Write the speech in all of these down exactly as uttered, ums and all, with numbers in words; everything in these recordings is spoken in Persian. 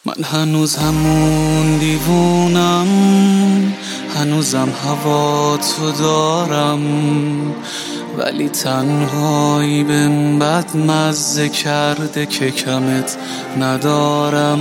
من هنوز همون دیوونم، هنوزم هوا تو دارم، ولی تنهایی بهم بد مزه کرده که کمت ندارم.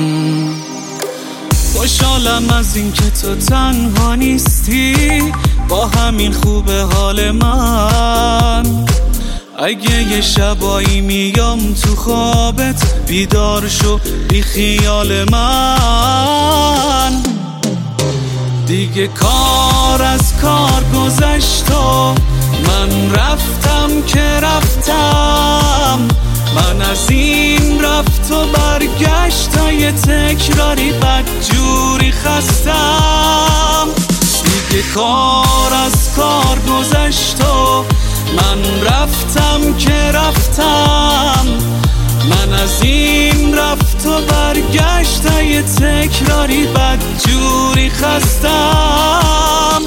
خوشحالم از این که تو تنها نیستی، با همین خوبه حال من. اگه یه شبایی میام تو خوابت، بیدار شو بی خیال من. دیگه کار از کار گذشت و من رفتم که رفتم. من از این رفت و برگشت های تکراری بدجوری خستم. دیگه کار از کار گذشت و من رفتم که رفتم. من از این رفت و برگشت های تکراری بدجوری خستم.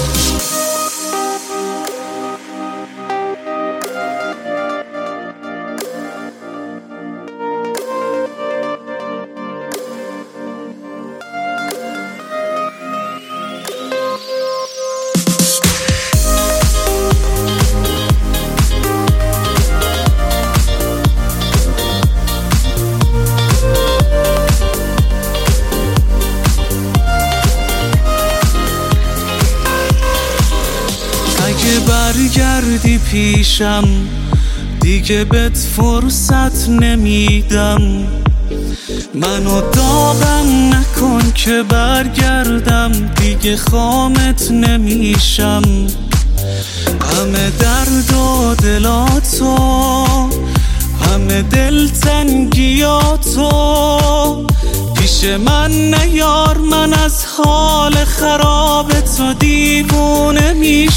اگه برگردی پیشم دیگه بهت فرصت نمیدم. منو داغم نکن که برگردم، دیگه خامت نمیشم. همه درد و دلاتو، همه دلتنگیاتو پیش من نیار. من از حال خراب تو دیوونه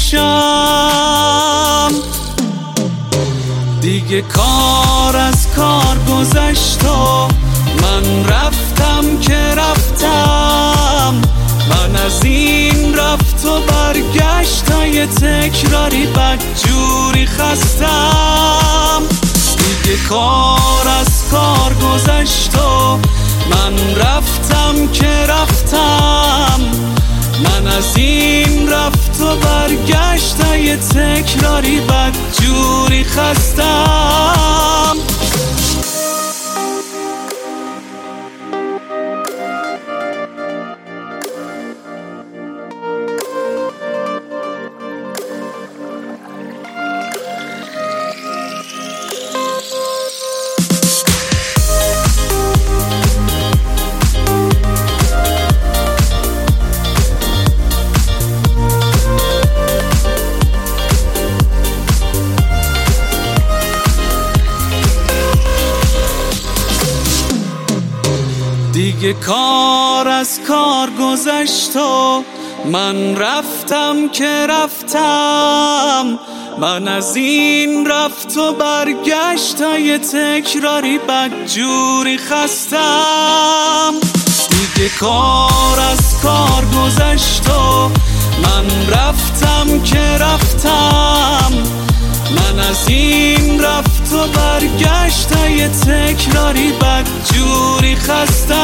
میشم. دیگه کار از کار گذشت و من رفتم که رفتم. من از این رفت و برگشت های تکراری بدجوری خستم. دیگه کار از کار گذشت و من رفتم که رفتم. من از این رفت و برگشت های تکراری بدجوری خستم. دیگه کار از کار گذشت و من رفتم که رفتم. من از این رفت و برگشت های تکراری بدجوری خستم. دیگه کار از کار گذشت و من رفتم که رفتم. من از این رفت و برگشت های تکراری بدجوری خستم.